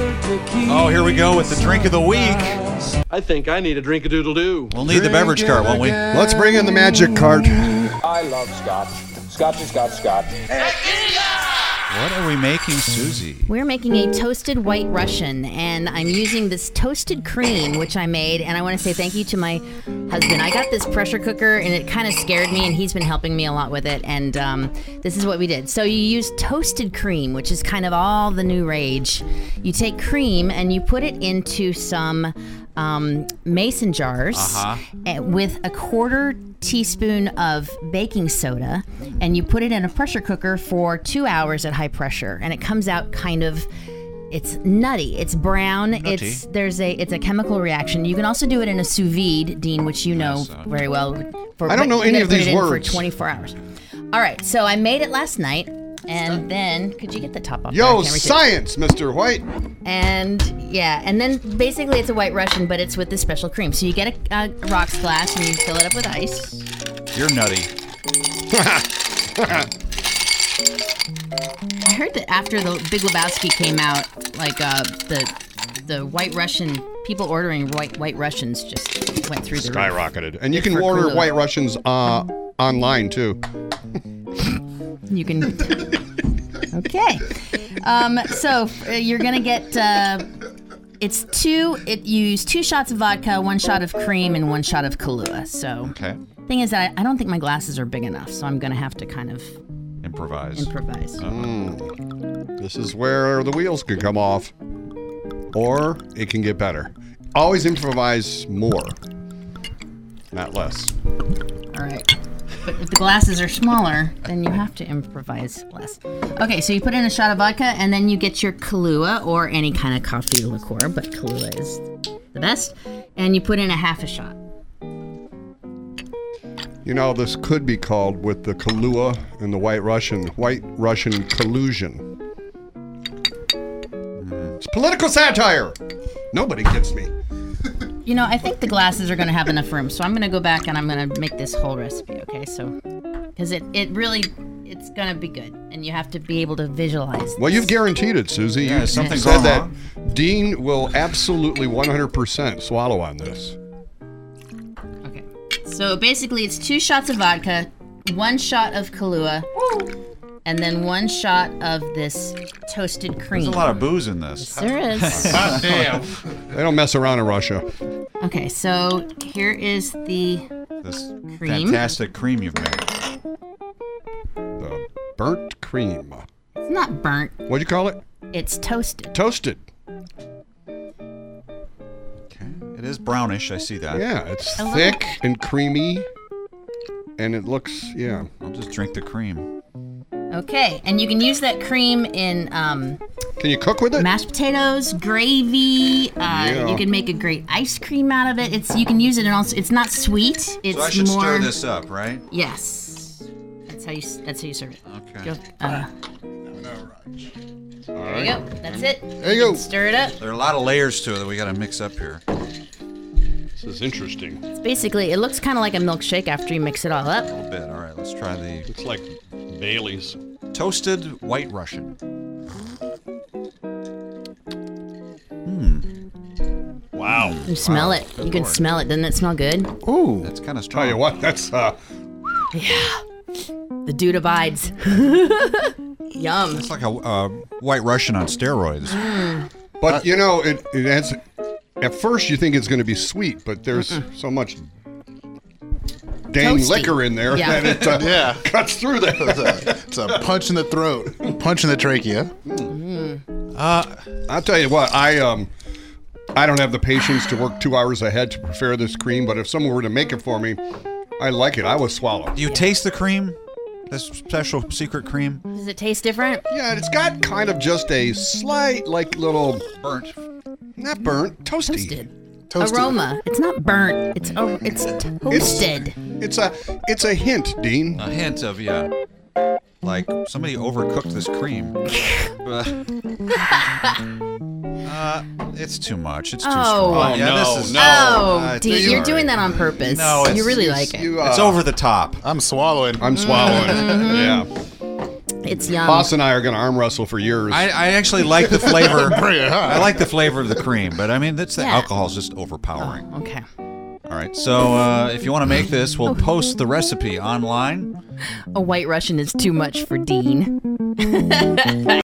Oh, here we go with the drink of the week. I think I need a drink-a-doodle-doo. We'll need the beverage cart, won't we? Let's bring in the magic cart. I love scotch. Scotch is scotch. What are we making, Susie? We're making a toasted white Russian, and I'm using this toasted cream, which I made, and I want to say thank you to my husband. I got this pressure cooker, and it kind of scared me, and he's been helping me a lot with it, and this is what we did. So you use toasted cream, which is kind of all the new rage. You take cream, and you put it into some mason jars with a quarter teaspoon of baking soda, and you put it in a pressure cooker for 2 hours at high pressure, and it comes out kind of, it's nutty, it's brown, it's a chemical reaction. You can also do it in a sous vide, Dean, which you know very well. I don't know any of these words. For 24 hours. All right, so I made it last night, and then could you get the top off? Yo, science, Mr. White. And then basically it's a white Russian, but it's with this special cream. So you get a rocks glass and you fill it up with ice. You're nutty. I heard that after the Big Lebowski came out, like the white Russian, people ordering white Russians just went through the roof. Skyrocketed. And you can order white Russians online too. You can. Okay. So you're gonna get. You use 2 shots of vodka, 1 shot of cream, and 1 shot of Kahlua. So. Okay. Thing is that I don't think my glasses are big enough, so I'm gonna have to kind of improvise. This is where the wheels could come off, or it can get better. Always improvise more, not less. All right. But if the glasses are smaller, then you have to improvise less. Okay, so you put in a shot of vodka, and then you get your Kahlua, or any kind of coffee liqueur, but Kahlua is the best. And you put in a half a shot. You know, this could be called, with the Kahlua and the White Russian collusion. It's political satire. Nobody gets me. You know, I think the glasses are going to have enough room, so I'm going to go back and I'm going to make this whole recipe, okay? So, because it's going to be good, and you have to be able to visualize this. Well, you've guaranteed it, Susie. Yeah, you something said going that on. Dean will absolutely 100% swallow on this. Okay. So, basically, it's 2 shots of vodka, 1 shot of Kahlua, and then 1 shot of this toasted cream. There's a lot of booze in this. There is. God damn. They don't mess around in Russia. Okay, so here is this cream. Fantastic cream you've made. The burnt cream. It's not burnt. What'd you call it? It's toasted. Toasted. Okay. It is brownish, I see that. Yeah, it's thick and creamy, and it looks, yeah. I'll just drink the cream. Okay, and you can use that cream in Can you cook with it? mashed potatoes, gravy. You can make a great ice cream out of it. You can use it in also. It's not sweet. It's So I should more. stir this up, right? Yes, that's how you serve it. Okay. Go. There you go. That's it. There you go. Stir it up. There are a lot of layers to it that we got to mix up here. This is interesting. It's basically, it looks kind of like a milkshake after you mix it all up. A little bit. All right, let's try the It's like Bailey's. toasted white Russian. Wow. You smell it. You can smell it. Doesn't it smell good? Ooh. That's kind of strong. Tell you what, that's Yeah. The dude abides. Yum. It's like a white Russian on steroids. But you know, it has. At first, you think it's going to be sweet, but there's so much dang Toasty. liquor in there Yeah. that it cuts through that. It's a punch in the throat, punch in the trachea. I'll tell you what, I don't have the patience to work 2 hours ahead to prepare this cream, but if someone were to make it for me, I like it. I would swallow. Do you taste the cream? This special secret cream? Does it taste different? Yeah, it's got kind of just a slight, like, little Burnt. not burnt, toasty. Toasted. Aroma. It's not burnt. It's toasted. It's a hint, Dean. A hint of, yeah. Like somebody overcooked this cream. It's too much. It's too strong. no, This is, Oh, Dean, sorry. you're doing that on purpose. No, you really like it. It's over the top. I'm swallowing. I'm swallowing. Yeah. It's yum. Boss and I are going to arm wrestle for years. I actually like the flavor. Bring it on. I like the flavor of the cream, but I mean, the Yeah. alcohol is just overpowering. Oh, okay. All right, so if you want to make this, we'll post the recipe online. A White Russian is too much for Dean.